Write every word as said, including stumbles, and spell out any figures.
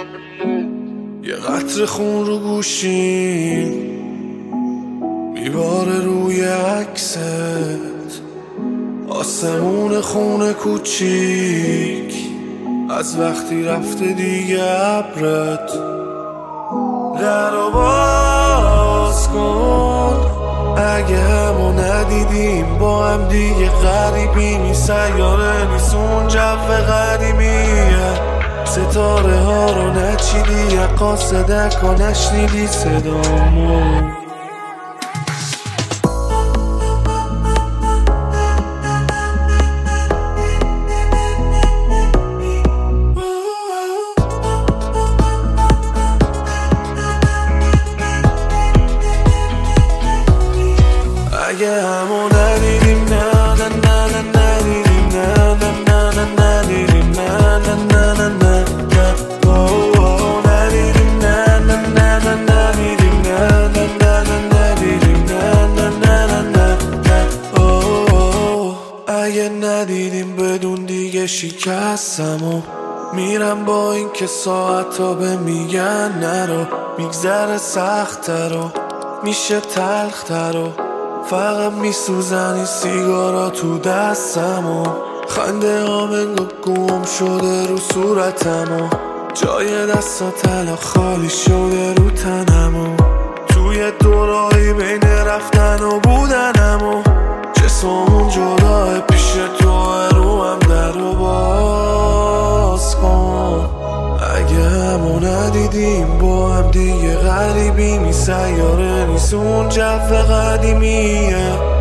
یه قطره خون رو گوشیم میباره روی عکست، آسمون خونه کوچیک از وقتی رفته دیگه ابرت. درو باز کن اگه همو ندیدیم با هم دیگه غریبی نی، سیاره نیست اون جو قدیمیه، ستاره ها رو نچیدی یا قاصدک ها نشنیدی صدامو. اگه همو ندیدیم نه نه نه نه ندیدیم نه نه نه نه ندیدیم نه نه نه نه نه نه اوه ندیدیم نه نه نه نه ندیدیم نه نه نه نه ندیدیم نه نه نه نه نه اوه. اگه ندیدیم بدون دیگه شکستم و میرم با این که ساعتا به میگن نرو، میگذره سخت‌تر و میشه تلختر و فقط میسوزن این سیگارا تو دستم و خنده ها منگو گم شده رو صورتم و جای دستا تلا خالی شده رو تنم و توی دورایی بین رفتن و بودنم و جسممون جداه پیش تو رو هم در و باز کن. اگه همو ندیدیم با هم دیگه غریبی نی، سیاره نیست اون جو قدیمیه،